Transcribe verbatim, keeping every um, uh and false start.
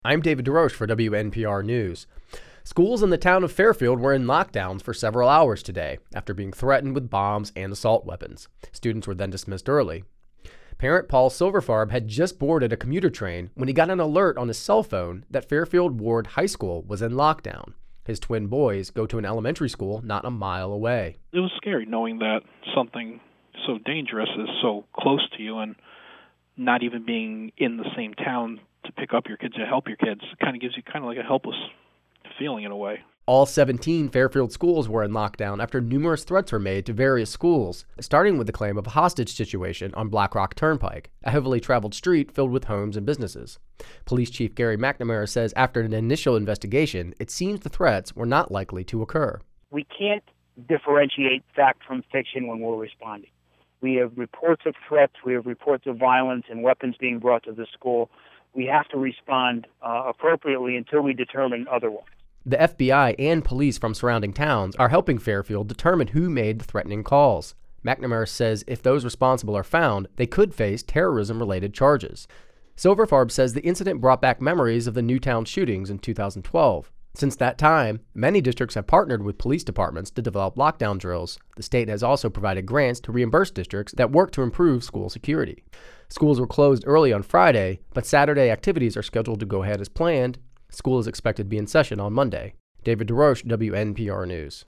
I'm David DeRoche for W N P R News. Schools in the town of Fairfield were in lockdowns for several hours today after being threatened with bombs and assault weapons. Students were then dismissed early. Parent Paul Silverfarb had just boarded a commuter train when he got an alert on his cell phone that Fairfield Ward High School was in lockdown. His twin boys go to an elementary school not a mile away. It was scary knowing that something so dangerous is so close to you, and not even being in the same town to pick up your kids, to help your kids, it kind of gives you kind of like a helpless feeling in a way. All seventeen Fairfield schools were in lockdown after numerous threats were made to various schools, starting with the claim of a hostage situation on Black Rock Turnpike, a heavily traveled street filled with homes and businesses. Police Chief Gary McNamara says after an initial investigation, it seems the threats were not likely to occur. We can't differentiate fact from fiction when we're responding. We have reports of threats, we have reports of violence and weapons being brought to the school. We have to respond uh, appropriately until we determine otherwise. The F B I and police from surrounding towns are helping Fairfield determine who made the threatening calls. McNamara says if those responsible are found, they could face terrorism-related charges. Silverfarb says the incident brought back memories of the Newtown shootings in two thousand twelve. Since that time, many districts have partnered with police departments to develop lockdown drills. The state has also provided grants to reimburse districts that work to improve school security. Schools were closed early on Friday, but Saturday activities are scheduled to go ahead as planned. School is expected to be in session on Monday. David DeRoche, W N P R News.